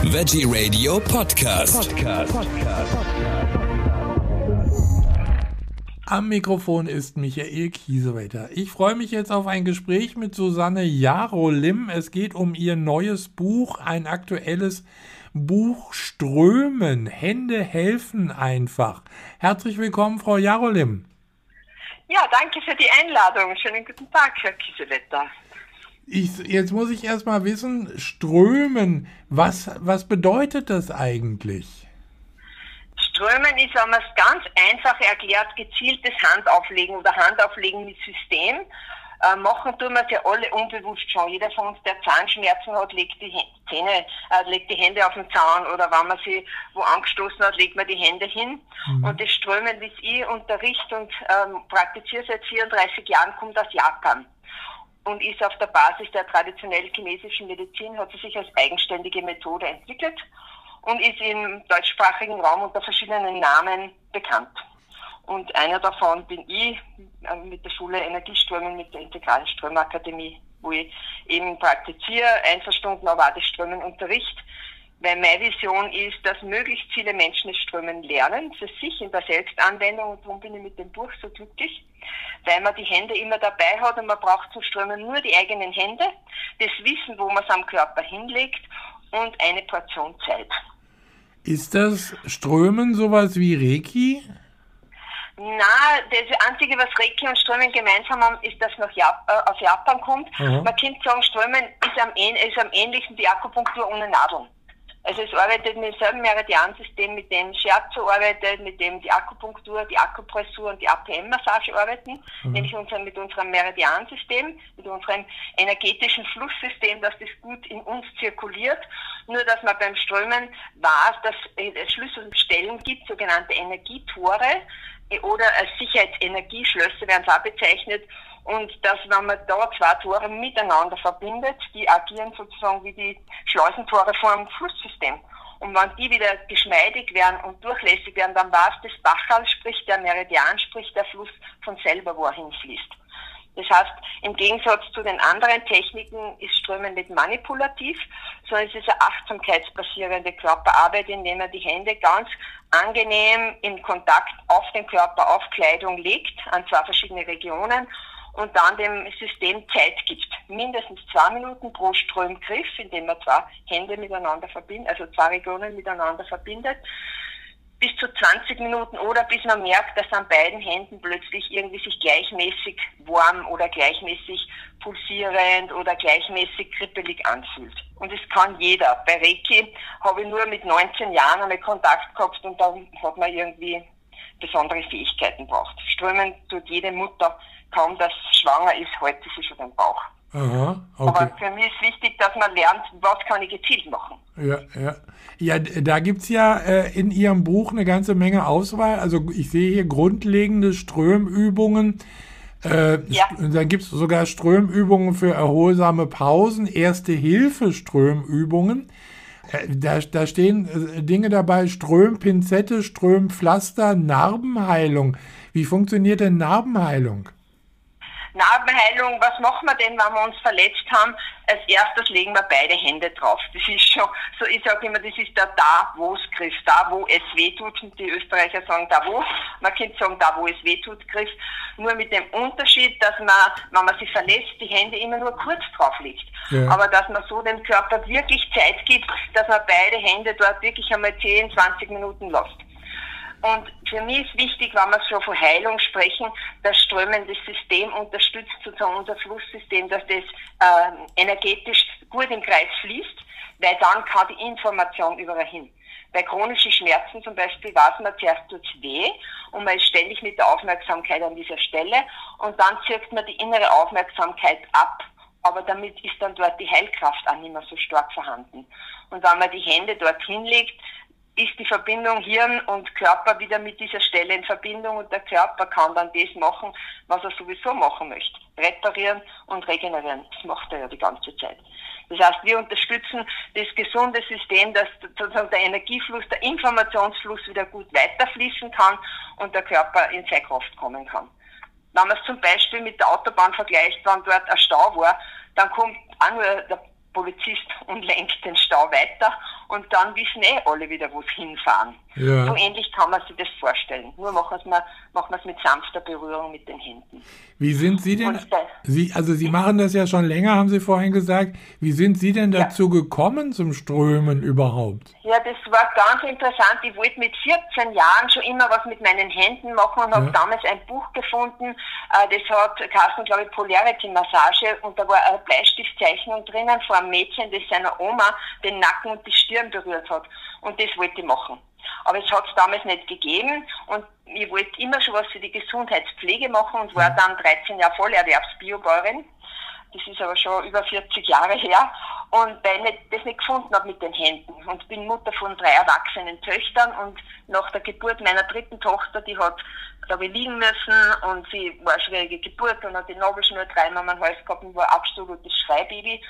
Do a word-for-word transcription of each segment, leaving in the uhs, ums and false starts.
Veggie Radio Podcast. Podcast. Podcast. Am Mikrofon ist Michael Kiesewetter. Ich freue mich jetzt auf ein Gespräch mit Susanne Jarolim. Es geht um ihr neues Buch, ein aktuelles Buch Strömen. Hände helfen einfach. Herzlich willkommen, Frau Jarolim. Ja, danke für die Einladung. Schönen guten Tag, Herr Kiesewetter. Ich, jetzt muss ich erst mal wissen, Strömen, was, was bedeutet das eigentlich? Strömen ist, wenn man es ganz einfach erklärt, gezieltes Handauflegen oder Handauflegen mit System. Äh, machen tun wir es ja alle unbewusst schon. Jeder von uns, der Zahnschmerzen hat, legt die Zähne, äh, legt die Hände auf den Zahn, oder wenn man sie wo angestoßen hat, legt man die Hände hin. Mhm. Und das Strömen, das ich unterrichte und ähm, praktiziere seit vierunddreißig Jahren, kommt aus Japan und ist auf der Basis der traditionell chinesischen Medizin, hat sie sich als eigenständige Methode entwickelt und ist im deutschsprachigen Raum unter verschiedenen Namen bekannt. Und einer davon bin ich mit der Schule Energieströmen, mit der Integralen Strömakademie, wo ich eben praktiziere, einverstanden, aber auch das Strömen unterrichte. Weil meine Vision ist, dass möglichst viele Menschen das Strömen lernen, für sich in der Selbstanwendung, und darum bin ich mit dem Buch so glücklich, weil man die Hände immer dabei hat und man braucht zum Strömen nur die eigenen Hände, das Wissen, wo man es am Körper hinlegt und eine Portion Zeit. Ist das Strömen sowas wie Reiki? Na, das Einzige, was Reiki und Strömen gemeinsam haben, ist, dass es nach Jap- äh, aus Japan kommt. Mhm. Man könnte sagen, Strömen ist am, ist am ähnlichsten die Akupunktur ohne Nadeln. Also es arbeitet mit demselben Meridiansystem, mit dem Shiatsu arbeitet, mit dem die Akupunktur, die Akupressur und die A P M-Massage arbeiten, mhm. nämlich unser, mit unserem Meridiansystem, mit unserem energetischen Flusssystem, dass das gut in uns zirkuliert. Nur, dass man beim Strömen weiß, dass es Schlüsselstellen gibt, sogenannte Energietore oder als Sicherheitsenergieschlösser werden es auch bezeichnet. Und dass, wenn man da zwei Tore miteinander verbindet, die agieren sozusagen wie die Schleusentore vor einem Flusssystem. Und wenn die wieder geschmeidig werden und durchlässig werden, dann weiß das Bachal, sprich der Meridian, sprich der Fluss von selber, wo er hinfließt. Das heißt, im Gegensatz zu den anderen Techniken ist Strömen nicht manipulativ, sondern es ist eine achtsamkeitsbasierende Körperarbeit, indem man die Hände ganz angenehm in Kontakt auf den Körper, auf Kleidung legt, an zwei verschiedene Regionen, und dann dem System Zeit gibt. Mindestens zwei Minuten pro Strömgriff, indem man zwei Hände miteinander verbindet, also zwei Regionen miteinander verbindet, bis zu zwanzig Minuten, oder bis man merkt, dass an beiden Händen plötzlich irgendwie sich gleichmäßig warm oder gleichmäßig pulsierend oder gleichmäßig kribbelig anfühlt. Und das kann jeder. Bei Reiki habe ich nur mit neunzehn Jahren einmal Kontakt gehabt und dann hat man irgendwie besondere Fähigkeiten gebraucht. Strömen tut jede Mutter, kaum dass schwanger ist, hält sie schon den Bauch. Aha, okay. Aber für mich ist wichtig, dass man lernt, was kann ich gezielt machen. Ja, ja. Ja, da gibt es ja äh, in Ihrem Buch eine ganze Menge Auswahl. Also ich sehe hier grundlegende Strömübungen. Äh, ja. St- dann gibt es sogar Strömübungen für erholsame Pausen, Erste-Hilfe-Strömübungen. Äh, da, da stehen äh, Dinge dabei, Strömpinzette, Strömpflaster, Narbenheilung. Wie funktioniert denn Narbenheilung? Narbenheilung, was machen wir denn, wenn wir uns verletzt haben? Als erstes legen wir beide Hände drauf. Das ist schon, so ich sage immer, das ist der Da-wo-Griff, da wo es weh tut, und die Österreicher sagen da wo, man könnte sagen da wo es weh tut, Griff. Nur mit dem Unterschied, dass man, wenn man sich verletzt, die Hände immer nur kurz drauf legt. Ja. Aber dass man so dem Körper wirklich Zeit gibt, dass man beide Hände dort wirklich einmal zehn, zwanzig Minuten lässt. Und für mich ist wichtig, wenn wir schon von Heilung sprechen, das Strömen das System unterstützt, sozusagen unser Flusssystem, dass das äh, energetisch gut im Kreis fließt, weil dann kann die Information überall hin. Bei chronischen Schmerzen zum Beispiel weiß man, zuerst tut es weh und man ist ständig mit der Aufmerksamkeit an dieser Stelle und dann zirkt man die innere Aufmerksamkeit ab. Aber damit ist dann dort die Heilkraft auch nicht mehr so stark vorhanden. Und wenn man die Hände dort hinlegt, ist die Verbindung Hirn und Körper wieder mit dieser Stelle in Verbindung, und der Körper kann dann das machen, was er sowieso machen möchte. Reparieren und regenerieren. Das macht er ja die ganze Zeit. Das heißt, wir unterstützen das gesunde System, dass sozusagen der Energiefluss, der Informationsfluss wieder gut weiterfließen kann und der Körper in seine Kraft kommen kann. Wenn man es zum Beispiel mit der Autobahn vergleicht, wenn dort ein Stau war, dann kommt auch nur der Polizist und lenkt den Stau weiter und dann wissen eh alle wieder, wo sie hinfahren. Ja. So ähnlich kann man sich das vorstellen. Nur machen wir machen es mit sanfter Berührung mit den Händen. Wie sind Sie denn, Sie, also Sie machen das ja schon länger, haben Sie vorhin gesagt. Wie sind Sie denn dazu ja. gekommen zum Strömen überhaupt? Ja, das war ganz interessant. Ich wollte mit vierzehn Jahren schon immer was mit meinen Händen machen und ja. habe damals ein Buch gefunden, das hat geheißen, glaube ich, Polarity-Massage, und da war eine Bleistiftzeichnung drinnen von einem Mädchen, das seiner Oma den Nacken und die Stirn berührt hat. Und das wollte ich machen. Aber es hat es damals nicht gegeben und ich wollte immer schon was für die Gesundheitspflege machen und war dann dreizehn Jahre Vollerwerbsbiobäuerin. Das ist aber schon über vierzig Jahre her. Und weil ich das nicht gefunden habe mit den Händen. Und bin Mutter von drei erwachsenen Töchtern. Und nach der Geburt meiner dritten Tochter, die hat, da habe ich liegen müssen und sie war eine schwierige Geburt und hat die Nabelschnur dreimal um den Hals gehabt und war abgestudeltes Schreibaby.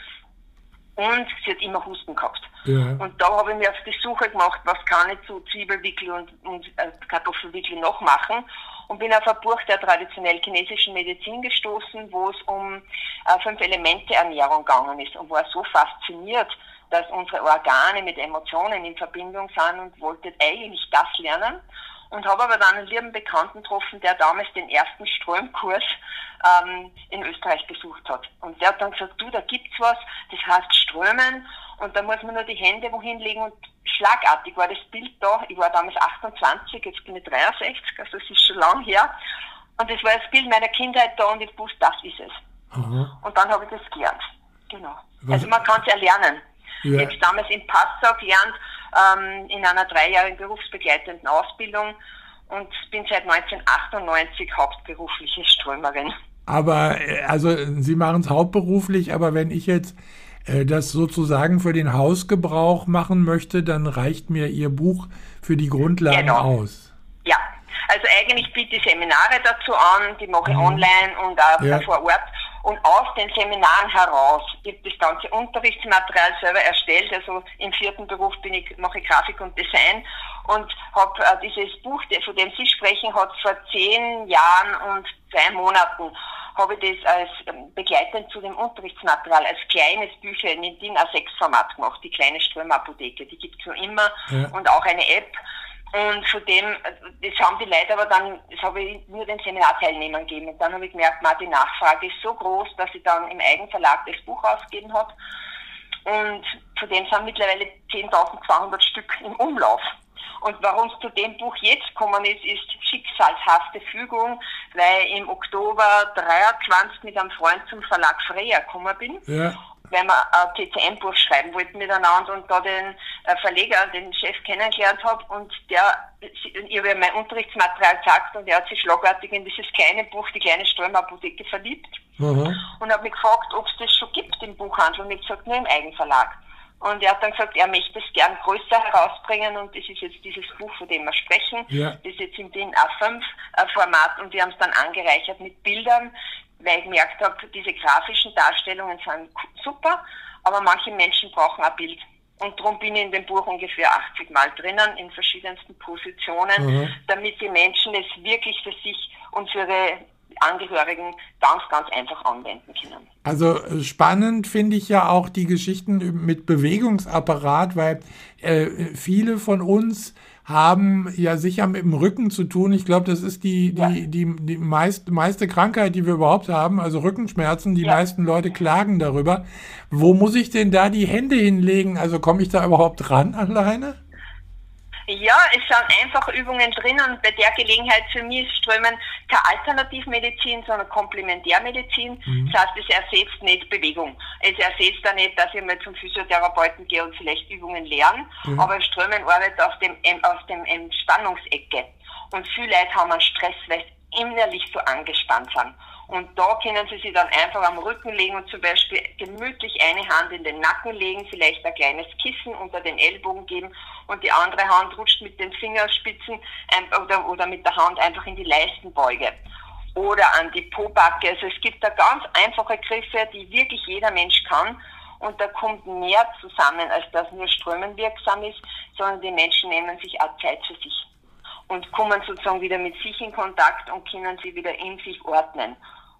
Und sie hat immer Husten gehabt. Ja. Und da habe ich mir auf die Suche gemacht, was kann ich zu Zwiebelwickel und, und äh, Kartoffelwickel noch machen. Und bin auf ein Buch der traditionell chinesischen Medizin gestoßen, wo es um äh, Fünf-Elemente-Ernährung gegangen ist. Und war so fasziniert, dass unsere Organe mit Emotionen in Verbindung sind und wollte eigentlich das lernen. Und habe aber dann einen lieben Bekannten getroffen, der damals den ersten Strömkurs ähm, in Österreich besucht hat. Und der hat dann gesagt, du, da gibt's was, das heißt Strömen, und da muss man nur die Hände wohin legen, und schlagartig war das Bild da. Ich war damals achtundzwanzig, jetzt bin ich dreiundsechzig, also das ist schon lang her. Und das war das Bild meiner Kindheit da, und ich wusste, das ist es. Aha. Und dann habe ich das gelernt. Genau. Was? Also man kann es erlernen. Ja. Ich habe es damals in Passau gelernt, ähm, in einer dreijährigen berufsbegleitenden Ausbildung, und bin seit neunzehnhundertachtundneunzig hauptberufliche Strömerin. Aber, also Sie machen es hauptberuflich, aber wenn ich jetzt äh, das sozusagen für den Hausgebrauch machen möchte, dann reicht mir Ihr Buch für die Grundlagen genau. aus. Ja, also eigentlich biete ich Seminare dazu an, die mache ich mhm. online und auch ja. vor Ort. Und aus den Seminaren heraus gibt das ganze Unterrichtsmaterial selber erstellt. Also im vierten Beruf bin ich, mache ich Grafik und Design, und habe äh, dieses Buch, von dem Sie sprechen, hat vor zehn Jahren und zwei Monaten habe ich das als ähm, begleitend zu dem Unterrichtsmaterial als kleines Büchlein in DIN A sechs Format gemacht, die kleine Strömapotheke. Die gibt es noch immer ja. und auch eine App. Und von dem, das haben die Leute aber dann, das habe ich nur den Seminarteilnehmern gegeben. Und dann habe ich gemerkt, die Nachfrage ist so groß, dass ich dann im Eigenverlag das Buch ausgegeben habe. Und von dem sind mittlerweile zehntausendzweihundert Stück im Umlauf. Und warum es zu dem Buch jetzt gekommen ist, ist schicksalshafte Fügung, weil ich im Oktober dreiundzwanzig mit einem Freund zum Verlag Freya gekommen bin. Ja. Weil wir ein T C M-Buch schreiben wollten miteinander, und da den Verleger, den Chef kennengelernt habe, und der, ich habe mein Unterrichtsmaterial gezeigt, und er hat sich schlagartig in dieses kleine Buch, die kleine Strömapotheke, verliebt. Mhm. Und hat mich gefragt, ob es das schon gibt im Buchhandel, und ich gesagt, nur im Eigenverlag. Und er hat dann gesagt, er möchte es gern größer herausbringen, und das ist jetzt dieses Buch, von dem wir sprechen. Ja. Das ist jetzt im DIN A fünf Format, und wir haben es dann angereichert mit Bildern, weil ich gemerkt habe, diese grafischen Darstellungen sind super, aber manche Menschen brauchen ein Bild. Und darum bin ich in dem Buch ungefähr achtzig Mal drinnen, in verschiedensten Positionen, mhm. damit die Menschen es wirklich für sich und für ihre Angehörigen ganz, ganz einfach anwenden können. Also spannend finde ich ja auch die Geschichten mit Bewegungsapparat, weil äh, viele von uns haben ja sicher mit dem Rücken zu tun. Ich glaube, das ist die, die, ja. die, die, die meist, meiste Krankheit, die wir überhaupt haben, also Rückenschmerzen. Die ja. meisten Leute klagen darüber. Wo muss ich denn da die Hände hinlegen? Also komme ich da überhaupt ran alleine? Ja, es sind einfache Übungen drin, und bei der Gelegenheit für mich ist Strömen keine Alternativmedizin, sondern Komplementärmedizin. Mhm. Das heißt, es ersetzt nicht Bewegung. Es ersetzt auch nicht, dass ich mal zum Physiotherapeuten gehe und vielleicht Übungen lerne, mhm. aber Strömen arbeitet aus dem, aus dem Entspannungsecke. Und viele Leute haben einen Stress, weil sie innerlich so angespannt sind. Und da können Sie sich dann einfach am Rücken legen und zum Beispiel gemütlich eine Hand in den Nacken legen, vielleicht ein kleines Kissen unter den Ellbogen geben, und die andere Hand rutscht mit den Fingerspitzen oder, oder mit der Hand einfach in die Leistenbeuge oder an die Pobacke. Also es gibt da ganz einfache Griffe, die wirklich jeder Mensch kann, und da kommt mehr zusammen, als dass nur Strömen wirksam ist, sondern die Menschen nehmen sich auch Zeit für sich und kommen sozusagen wieder mit sich in Kontakt und können sie wieder in sich ordnen.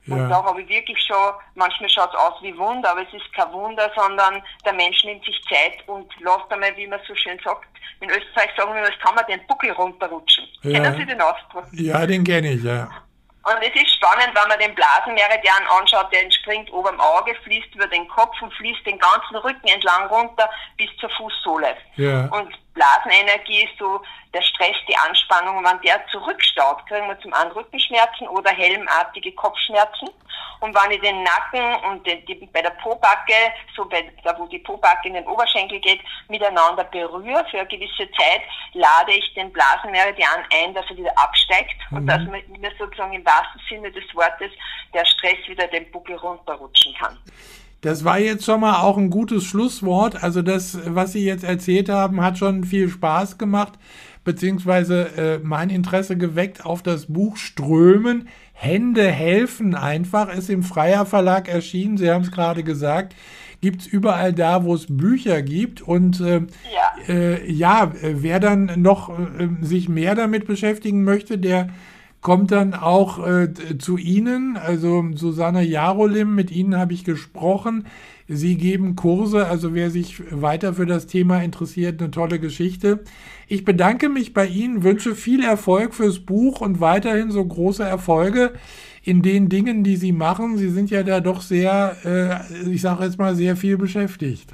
Und Ja. da habe ich wirklich schon, manchmal schaut es aus wie Wunder, aber es ist kein Wunder, sondern der Mensch nimmt sich Zeit und lässt einmal, wie man so schön sagt, in Österreich sagen wir, es kann man den Buckel runterrutschen. Ja. Kennen Sie den Ausdruck? Ja, den kenne ich, ja. Und es ist spannend, wenn man den Blasenmeridian anschaut, der entspringt oben am Auge, fließt über den Kopf und fließt den ganzen Rücken entlang runter bis zur Fußsohle. Ja. Und Blasenenergie ist so der Stress, die Anspannung. Und wenn der zurückstaut, kriegen wir zum einen Rückenschmerzen oder helmartige Kopfschmerzen. Und wenn ich den Nacken und den, die, bei der Pobacke, so bei, da wo die Pobacke in den Oberschenkel geht, miteinander berühre für eine gewisse Zeit, lade ich den Blasenmeridian ein, dass er wieder absteigt Mhm. und dass mir mir sozusagen im wahrsten Sinne des Wortes der Stress wieder den Buckel runterrutschen kann. Das war jetzt schon mal auch ein gutes Schlusswort. Also das, was Sie jetzt erzählt haben, hat schon viel Spaß gemacht, beziehungsweise äh, mein Interesse geweckt auf das Buch Strömen. Hände helfen einfach, ist im Freier Verlag erschienen, Sie haben es gerade gesagt. Gibt es überall da, wo es Bücher gibt. Und äh, Ja. äh, ja, wer dann noch äh, sich mehr damit beschäftigen möchte, der kommt dann auch äh, zu Ihnen, also Susanne Jarolim, mit Ihnen habe ich gesprochen. Sie geben Kurse, also wer sich weiter für das Thema interessiert, eine tolle Geschichte. Ich bedanke mich bei Ihnen, wünsche viel Erfolg fürs Buch und weiterhin so große Erfolge in den Dingen, die Sie machen. Sie sind ja da doch sehr, äh, ich sage jetzt mal, sehr viel beschäftigt.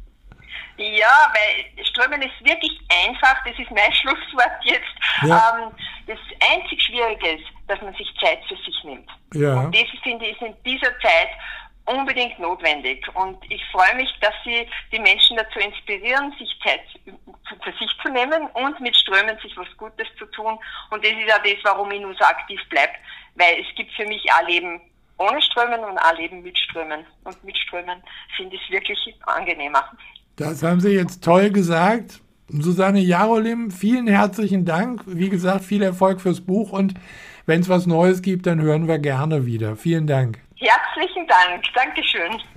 Ja, weil Strömen ist wirklich einfach, das ist mein Schlusswort jetzt. Ja. Ähm, das einzig Schwierige ist, dass man sich Zeit für sich nimmt. Ja. Und das finde ich ist in dieser Zeit unbedingt notwendig. Und ich freue mich, dass Sie die Menschen dazu inspirieren, sich Zeit für sich zu nehmen und mit Strömen sich was Gutes zu tun. Und das ist ja das, warum ich nur so aktiv bleibe, weil es gibt für mich auch Leben ohne Strömen und auch Leben mit Strömen. Und mit Strömen finde ich es wirklich angenehmer. Das haben Sie jetzt toll gesagt. Susanne Jarolim, vielen herzlichen Dank. Wie gesagt, viel Erfolg fürs Buch und wenn es was Neues gibt, dann hören wir gerne wieder. Vielen Dank. Herzlichen Dank. Dankeschön.